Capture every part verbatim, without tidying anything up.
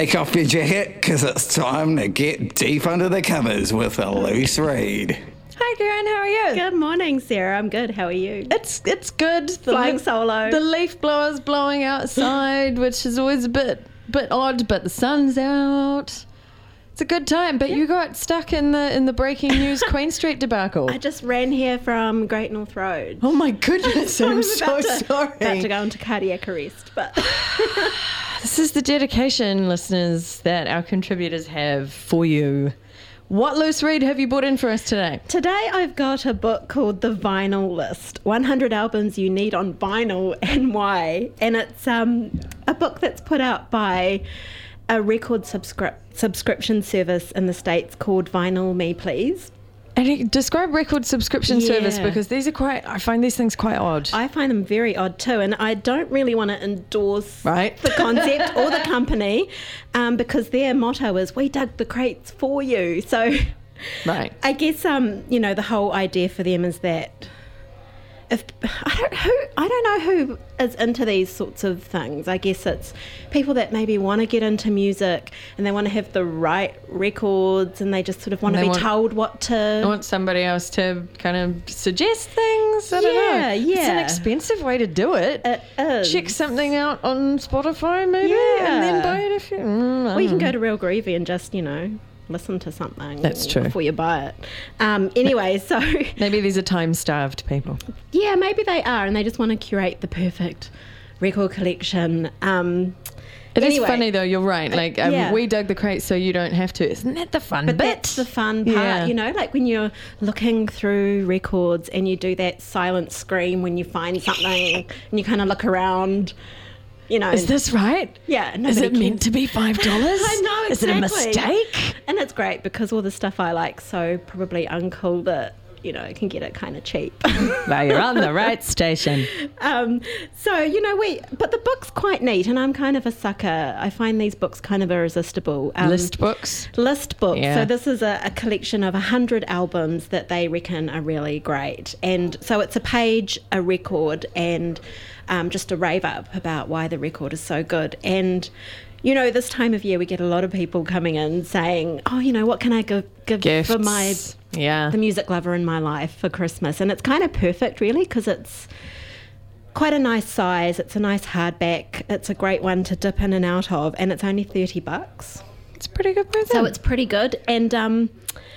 Take off your jacket, because it's time to get deep under the covers with a loose read. Hi, Karen. How are you? Good morning, Sarah. I'm good. How are you? It's it's good. The Flying leaf, solo. The leaf blower's blowing outside, which is always a bit bit odd, but the sun's out. It's a good time. But yeah. You got stuck in the in the breaking news Queen Street debacle. I just ran here from Great North Road. Oh my goodness! I'm so to, sorry. About to go into cardiac arrest, but. This is the dedication, listeners, that our contributors have for you. What loose read have you brought in for us today? Today I've got a book called The Vinyl List, one hundred albums you need on vinyl and why. And it's um, a book that's put out by a record subscri- subscription service in the States called Vinyl Me Please. And describe record subscription yeah. service, because these are quite, I find these things quite odd. I find them very odd too, and I don't really want to endorse right. the concept or the company um, because their motto is, we dug the crates for you. So right. I guess, um, you know, the whole idea for them is that if I don't who I don't know who is into these sorts of things. I guess it's people that maybe want to get into music and they want to have the right records and they just sort of want to be want, told what to. They want somebody else to kind of suggest things. I don't yeah, know. Yeah, It's an expensive way to do it. It is. Check something out on Spotify maybe, yeah. and then buy it if you. Mm, or you can go to Real Groovy and just, you know, listen to something. That's true. Before you buy it. Um, anyway, so maybe these are time-starved people. Yeah, maybe they are, and they just want to curate the perfect record collection. Um, it anyway, is funny though. You're right. Like um, yeah. we dug the crate so you don't have to. Isn't that the fun but bit? That's the fun part. Yeah. You know, like when you're looking through records and you do that silent scream when you find something, and you kind of look around. You know, is this right? Yeah. Is it can... meant to be five dollars? I know, exactly. Is it a mistake? And it's great because all the stuff I like so probably uncool that, you know, can get it kind of cheap. Well, you're on the right station. Um, so, you know, we, but the book's quite neat and I'm kind of a sucker. I find these books kind of irresistible. Um, list books? List books. Yeah. So this is a, a collection of one hundred albums that they reckon are really great. And so it's a page, a record, and um, just a rave up about why the record is so good. And you know, this time of year we get a lot of people coming in saying, oh, you know, what can I give, give Gifts. for my yeah. the music lover in my life for Christmas? And it's kind of perfect, really, because it's quite a nice size. It's a nice hardback. It's a great one to dip in and out of, and it's only thirty bucks. It's a pretty good present. So it's pretty good. And um,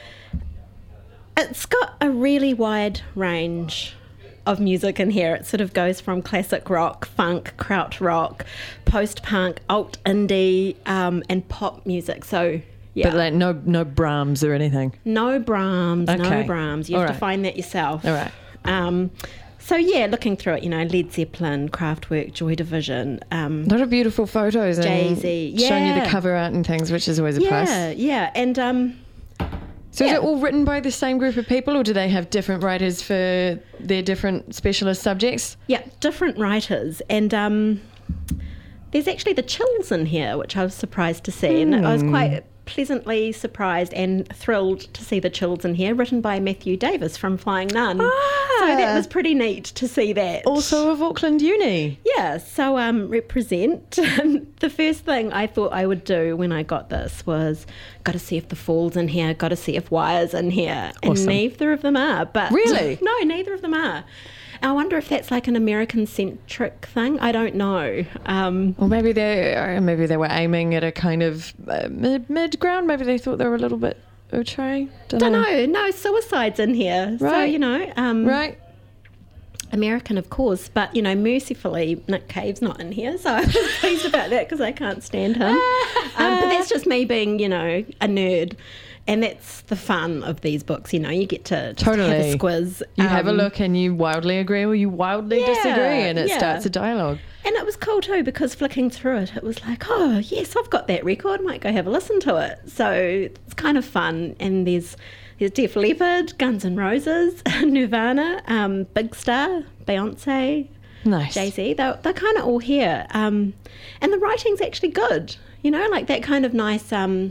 it's got a really wide range of music in here. It sort of goes from classic rock, funk, kraut rock, post-punk, alt indie, um, and pop music. So, yeah. But like no no Brahms or anything? No Brahms, okay. no Brahms. You have All right. to find that yourself. All right. Um, so, yeah, looking through it, you know, Led Zeppelin, Kraftwerk, Joy Division. Um, a lot of beautiful photos. Jay-Z. And showing you the Yeah. cover art and things, which is always a yeah, plus. Yeah, yeah. And... Um, So yeah. is it all written by the same group of people, or do they have different writers for their different specialist subjects? Yeah, different writers. And um, there's actually the Chills in here, which I was surprised to see. Mm. And I was quite pleasantly surprised and thrilled to see the Chills in here, written by Matthew Davis from Flying Nun. Ah. So that was pretty neat to see that. Also of Auckland Uni. Yeah, so um, represent. The first thing I thought I would do when I got this was got to see if the Fall's in here, got to see if Wire's in here. And awesome. Neither of them are. But really? No, neither of them are. I wonder if that's like an American-centric thing. I don't know. Um, or maybe they, or maybe they were aiming at a kind of uh, mid mid ground. Maybe they thought they were a little bit outre. Don't, don't know. know. No, Suicide's in here. Right. So, you know. Um, right. American, of course, but, you know, mercifully, Nick Cave's not in here, so I was pleased about that because I can't stand him. um, but that's just me being, you know, a nerd. And that's the fun of these books, you know, you get to just totally. have a squiz. You um, have a look and you wildly agree or you wildly yeah, disagree, and it yeah. starts a dialogue. And it was cool too, because flicking through it, it was like, oh, yes, I've got that record, might go have a listen to it. So it's kind of fun. And there's there's Def Leppard, Guns N' Roses, Nirvana, um, Big Star, Beyonce, nice. Jay-Z. They're, they're kind of all here. Um, and the writing's actually good, you know, like that kind of nice... Um,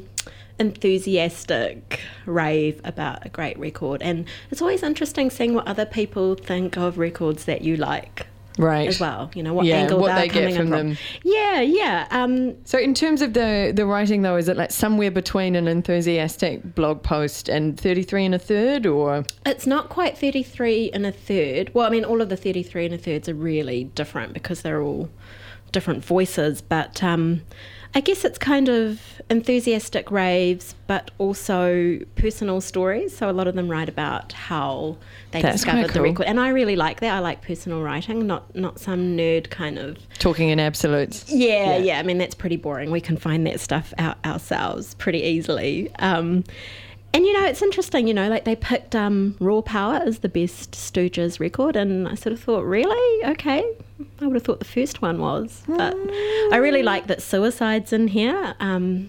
enthusiastic rave about a great record. And it's always interesting seeing what other people think of records that you like. Right. as well. You know, what Yeah, angle what they're they get coming from in from. them. Yeah, yeah. Um, So in terms of the, the writing, though, is it like somewhere between an enthusiastic blog post and thirty-three and a third, or? It's not quite thirty-three and a third. Well, I mean, all of the thirty-three and a thirds are really different because they're all different voices. But um, I guess it's kind of enthusiastic raves, but also personal stories. So a lot of them write about how they That's discovered quite the cool. record. And I really like that. I like personal writing, not not some nerd kind of... Talking in absolutes. Yeah, yeah. I mean, that's pretty boring. We can find that stuff out ourselves pretty easily. Um, and, you know, it's interesting, you know, like they picked um, Raw Power as the best Stooges record. And I sort of thought, really? Okay. I would have thought the first one was. But I really like that Suicide's in here. Um,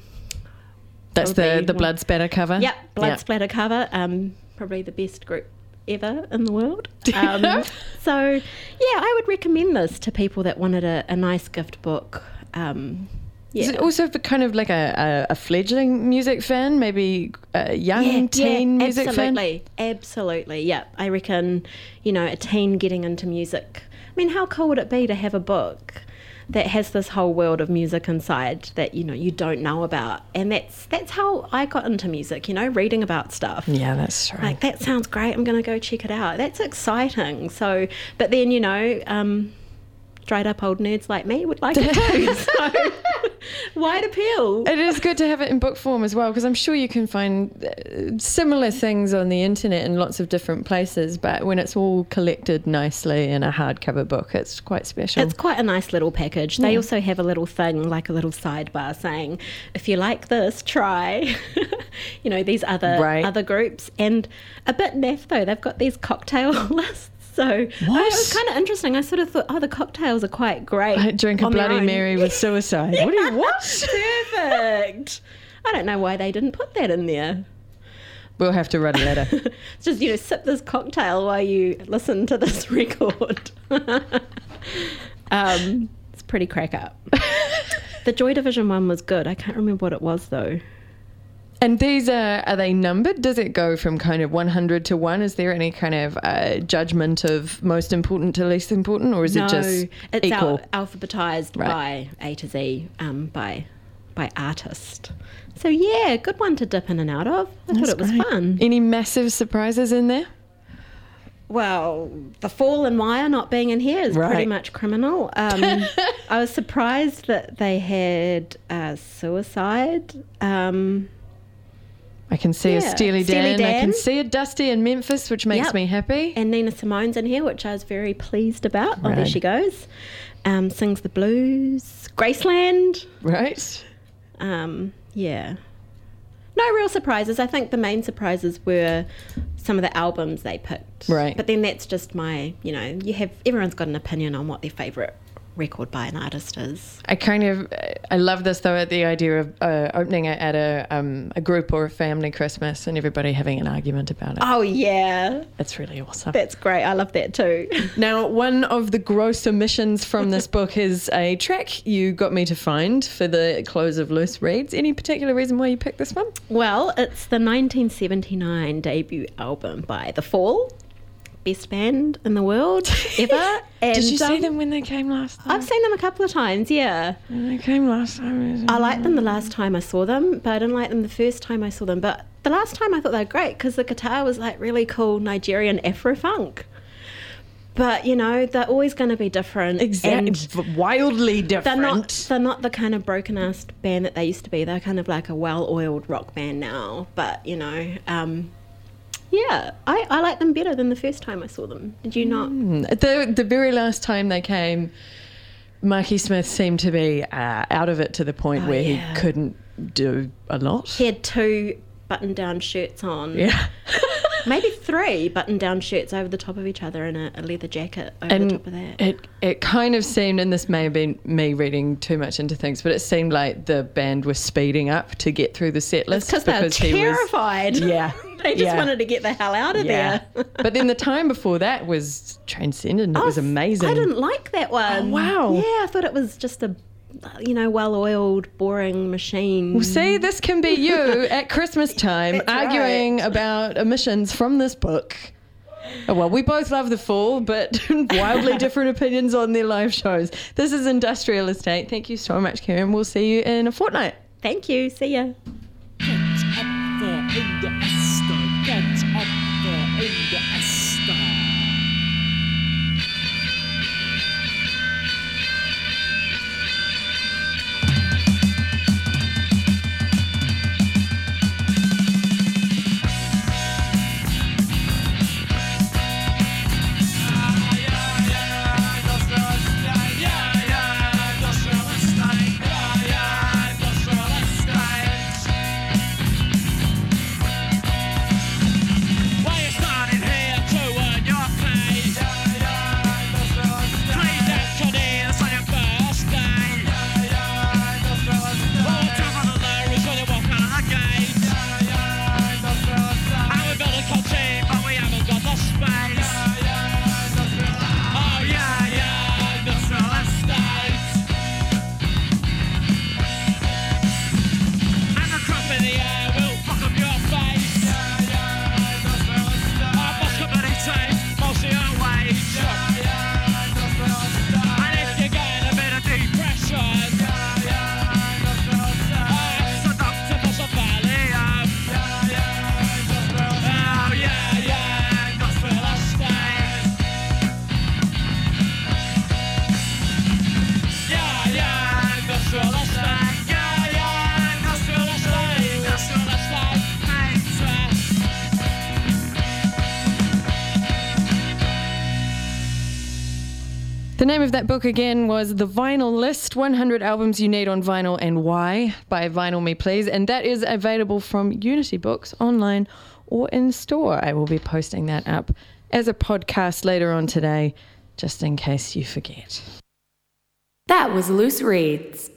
That's the, probably the one- blood spatter cover? Yep, Blood Yeah. Splatter cover. Um, probably the best group ever in the world. Um, so, yeah, I would recommend this to people that wanted a, a nice gift book. Um, yeah. Is it also for kind of like a, a, a fledgling music fan, maybe a young yeah, teen yeah, music absolutely, absolutely. Yeah, I reckon, you know, a teen getting into music. I mean, how cool would it be to have a book that has this whole world of music inside that, you know, you don't know about? And that's that's how I got into music, you know, reading about stuff. fan? Yeah, that's true. Like, that sounds great, I'm going to go check it out. That's exciting. So, but then, you know, um, dried up old nerds like me would like it too. So, wide appeal. It is good to have it in book form as well, because I'm sure you can find uh, similar things on the internet in lots of different places, but when it's all collected nicely in a hardcover book, it's quite special. It's quite a nice little package. They Yeah. also have a little thing, like a little sidebar saying, if you like this, try, you know, these other Right. other groups. And a bit naff though, they've got these cocktail lists. So I, it What? was kind of interesting. I sort of thought, oh, the cocktails are quite great. I drink a on their Bloody own. Mary with suicide. What do you what? Perfect. I don't know why they didn't put that in there. We'll have to write a letter. It's just, you know, sip this cocktail while you listen to this record. um, it's pretty crack up. The Joy Division one was good. I can't remember what it was though. And these are, are they numbered? Does it go from kind of one hundred to one? Is there any kind of uh, judgment of most important to least important, or is no, it just it's equal? al- alphabetized Right. by A to Z, um, by by artist. So yeah, good one to dip in and out of. I That's thought it was great. fun. Any massive surprises in there? Well, the Fall and Wire not being in here is pretty Right. much criminal. Um, I was surprised that they had uh, Suicide. Um, I can see a Yeah, Steely Dan. Steely I can Dan. see a Dusty in Memphis, which makes Yep. me happy. and Nina Simone's in here, which I was very pleased about. Oh, there Right. she goes. Um, sings the blues. Graceland. Right? Um, yeah. No real surprises. I think the main surprises were some of the albums they picked. Right. But then that's just my, you know, you have, everyone's got an opinion on what their favourite record by an artist is. I kind of, I love this though, at the idea of uh, opening it at a um, a group or a family Christmas and everybody having an argument about it. Oh, yeah. It's really awesome. That's great. I love that too. Now, one of the gross omissions from this book is a track you got me to find for the close of Loose Reads. Any particular reason why you picked this one? Well, it's the nineteen seventy-nine debut album by The Fall, best band in the world ever. And, Did you see um, them when they came last time? I've seen them a couple of times, yeah. When they came last time. I liked them the last time I saw them, but I didn't like them the first time I saw them. But the last time I thought they were great because the guitar was like really cool Nigerian Afro funk. But, you know, they're always going to be different. Exactly. and Wildly They're different. not, they're not the kind of broken-ass band that they used to be. They're kind of like a well-oiled rock band now. But, you know, um, yeah, I, I like them better than the first time I saw them. Did you not? The the very last time they came, Marky Smith seemed to be uh, out of it to the point Oh, where yeah. he couldn't do a lot. He had two button-down shirts on. Yeah. Maybe three button-down shirts over the top of each other and a, a leather jacket over And the top of that. it it kind of seemed, and this may have been me reading too much into things, but it seemed like the band was speeding up to get through the set list Because they were he was. terrified. Yeah. They just yeah. wanted to get the hell out of Yeah. there. But then the time before that was transcendent. It was amazing. I didn't like that one. Oh, wow. Yeah, I thought it was just a, you know, well-oiled, boring machine. Well, see, this can be you at Christmas time That's arguing right. about emissions from this book. Oh, well, we both love The Fall, but wildly different opinions on their live shows. This is Industrial Estate. Thank you so much, Karen. We'll see you in a fortnight. Thank you. See ya. Get up there in the estate. Get up there in the estate. The name of that book again was The Vinyl List, one hundred Albums You Need on Vinyl and Why by Vinyl Me Please, and that is available from Unity Books online or in store. I will be posting that up as a podcast later on today, just in case you forget. That was Loose Reads.